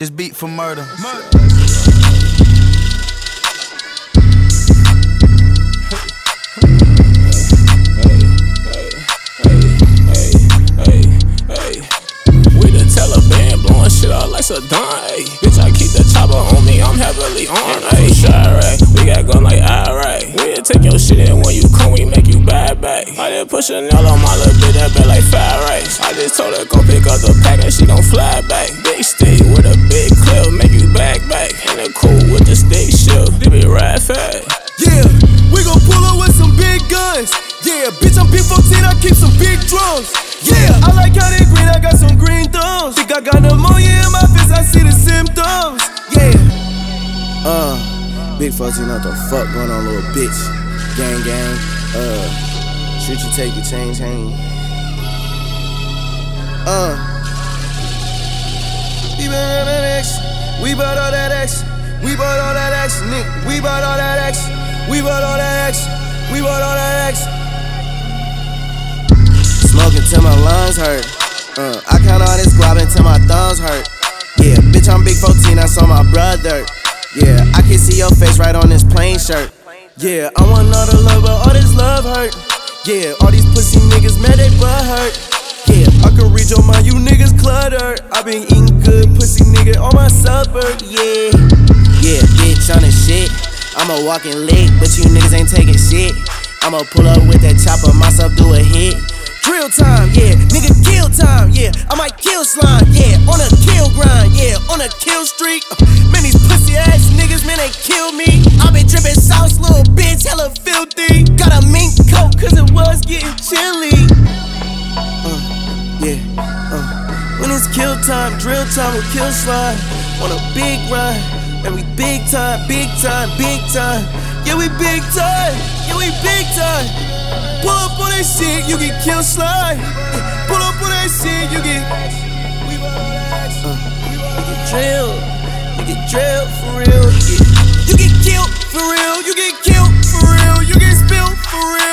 This beat for murder. Taliban blowing shit out like Saddam, ayy. Bitch, I keep the chopper on me, I'm heavily on, ayy. Chirac, we got gun like Iraq. We done take your shit in when you come, we make you bad back. I done put Chanel on my little bitch, that bet like fire rice. I just told her go pick up the pack and she gon' fly back. Big stick with a big clip, make you back. And it cool with the stick shift, they be ride fast. Yeah, we gon' pull up with some big guns. Yeah, bitch, I'm Big 14, I keep some big drums. Yeah, I like how they green, I got some green thumbs. Think I got pneumonia in my face, I see the symptoms. Yeah. Big 14, what the fuck going on, little bitch? Gang. Shoot you, take your change, hang. We bought all that X. We bought all that X, nigga. We bought all that X. We bought all that X. We bought all that X. Smoking till my lungs hurt. I count all this guap until my thumbs hurt. Yeah, bitch, I'm Big 14, I saw my brother. Yeah, I can see your face right on this plain shirt. Yeah, I want all the love, but all this love hurt. Yeah, all these pussy niggas mad they butt hurt. Yeah, I can read your mind, you niggas clutter. I been eating good pussy nigga on my supper. Yeah, bitch, on the shit. I'm a walking lick, but you niggas ain't taking shit. I'ma pull up with that chopper, myself do a hit. Drill time, yeah, nigga kill time, yeah. I might kill slime, yeah, on a kill grind, yeah, on a kill streak. Man, these pussy ass niggas, man, they kill me. I been drippin' sauce, little bitch, hella filthy. Got a mink coat, cause it was getting chilly. When it's kill time, drill time, we kill slime. On a big ride, and we big time. Yeah, we big time, Pull up on that shit, you get kill slide. Pull up on that shit, you get drilled for real. You get killed for real. You get killed for real. You get spilled for real.